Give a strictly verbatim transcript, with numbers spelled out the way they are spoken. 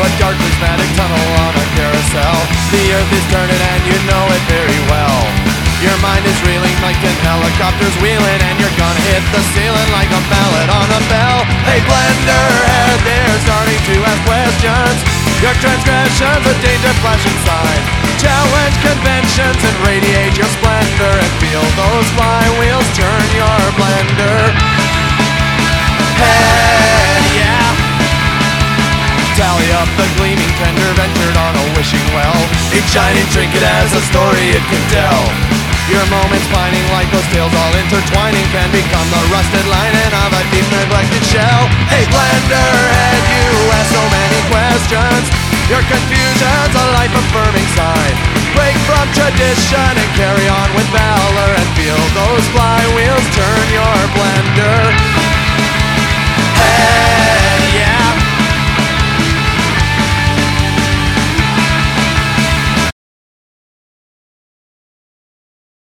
a dark prismatic tunnel on a carousel. The earth is turning and you know it very well. Your mind is reeling like an helicopter's wheeling, and you're gonna hit the ceiling like a mallet on a bell. Hey Blenderhead, they're starting to ask questions. Your transgressions, a danger flashing sign. Challenge conventions and radiate your splendor, and feel those flywheels turn your blender. Hey, yeah. Tally up the gleaming tender ventured on a wishing well. Each shining trinket has a story it can tell. Your moments pining like those tales all intertwining can become the rusted lining of a deep neglected shell. Hey Blenderhead, you ask so many questions. Your confusion's a life-affirming sign. Break from tradition and carry on with valor, and feel those flywheels